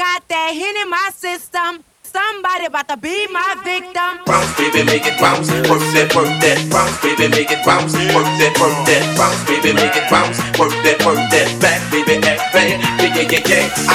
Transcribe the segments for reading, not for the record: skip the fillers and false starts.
got that hit in my system. Somebody about to be my victim. Bounce, baby, make it bounce. Work that. Bounce, baby, make it bounce. Work that. Bounce, baby, make it bounce. Work that. Back, baby, act bang. Yeah.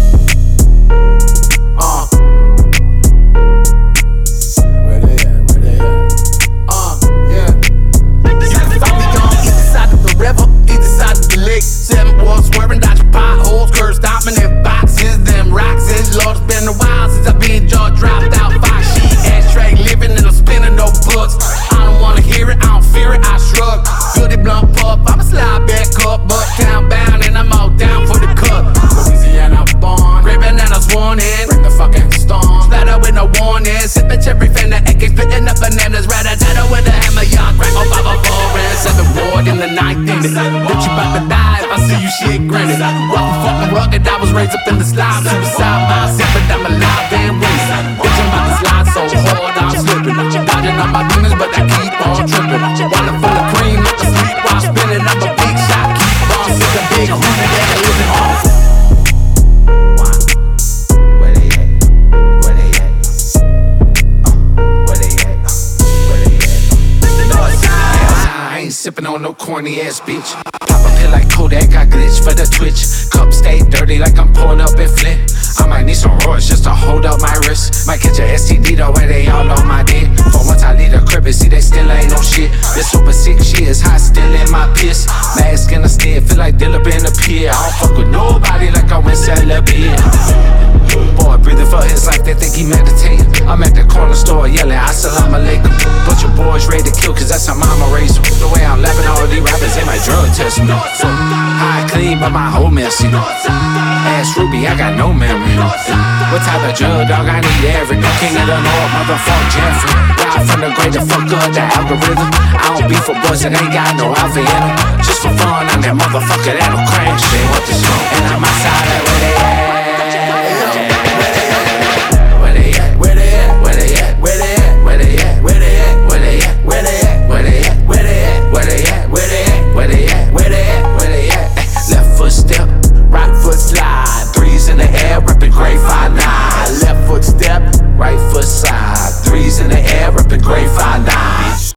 Where they at? Yeah. You can find me on either side of the river, either side of the lake. 7 boys swerving, dodging potholes, curves stopping in boxes. Them rocks is Lord, it's been a while since I've been jaw dropped out. 5-sheet ashtray, living and I'm spinning no books. I don't wanna hear it, I don't fear it, I shrug. Goody blunt pup, I'ma slide back up, but town bound and I'm all down for the cup. Louisiana born, red bananas wanted, bring the fucking storm. Splatter with no warning, sipping cherry fender, AK spitting up bananas, rat-a-tat-a with a hammer, y'all crack on 504 and 7 ward in the 9th inning. Bitch, you bout to die if I see you shit grinning. Rough and fucking rugged, I was raised up in the slime. Suicide mindset, but I'm alive and winning. Bitch, I'm about to slide so hard, I'm slipping. Dodging all my demons, but I keep on tripping. Wallet full of cream, I can sleep while spinning. I'm a big shot, keep on sipping. Big hootie that I live in home. Where they at? Where they at? Where they at? Where they at? I ain't sipping on no corny ass bitch. Pop a pill like Kodak, I glitch for the twitch. Cup stay dirty like I'm pulling up in Flint. I might need some roids just to hold up my wrist. Might catch a STD though where they all on my dick. But once I leave the crib and see they still ain't no shit. This super sick shit is hot, still in my piss. Mask in the stead, feel like Dilla in the pier. I don't fuck with nobody like I went celibate. Boy breathing for his life, they think he meditating. I'm at the corner store yelling assalamu alaikum. Bunch of boys ready to kill cause that's how mama raised them. The way I'm laughing all these rappers, they might drug test me. High clean but my whole messy. Ass Ruby, I got no memory. What type of drug dog I need every no king of the north, motherfuck Jeffrey. Ride from the great to fuck up the algorithm. I don't beef for boys that ain't got no alpha in them. Just for fun, I'm that motherfucker that'll crash. They want the smoke and I'm outside at where they at. Where they at? Where they at? Where they at? Where they at? Where they at? Where they at? Where they at? Where they at? Where they at? Where they at? Where they at? Where they at? Where they at? Where they at? Where they at? Left foot step, right foot slide. 3s in the air, reppin' grade 5-9. Left foot step, right foot side. 3s in the air, reppin' grade 5-9.